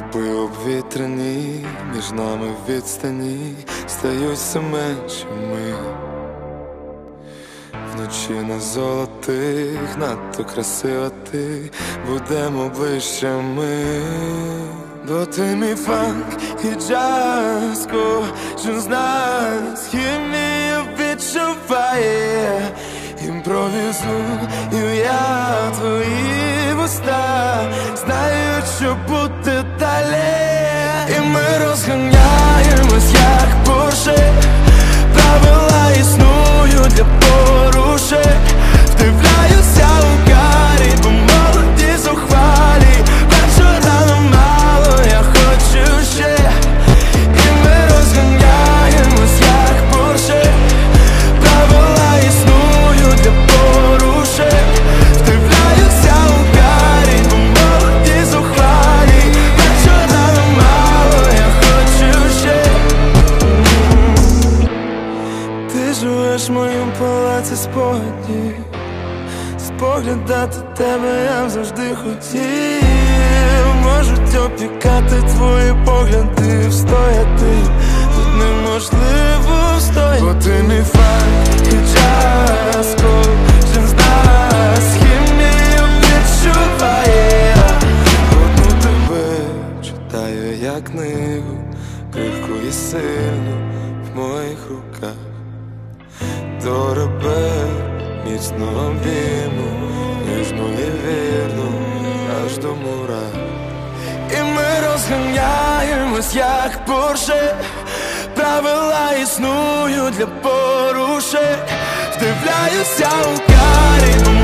Губи обвітряні, між нами відстані стають все меншими. Вночі на золотих, надто красива ти, будемо ближчими. Бо ти мій фанк і джаз, кожен з нас хімію відчуває. Імпровізую я твої вуста, знаю, що буде далі. І ми розганяємось, як Порше. Правила існують для порушень. Вдивляюся у карі, бо молоді зухвалі. Вечора мало, я хочу ще. І ми розганяємось, як Порше. Правила існують для порушень. Вдивляюся у карі, бо молоді зухвалі. Вечора мало, я хочу ще. Ти живеш в моєму палаці спогадів. Споглядати тебе я завжди хотів. Можуть опікати твої погляди, встояти тут неможливо встояти. Бо ти мій фанк і джаз, кожен з нас хімію відчуває. Одну тебе читаю як книгу, крихку і сильну в моїх руках. До ребер міцно обійму, ніжно і вірно, аж до мурах. І ми розганяємось, як Порше. Правила існують для порушень. Вдивляюся у карі,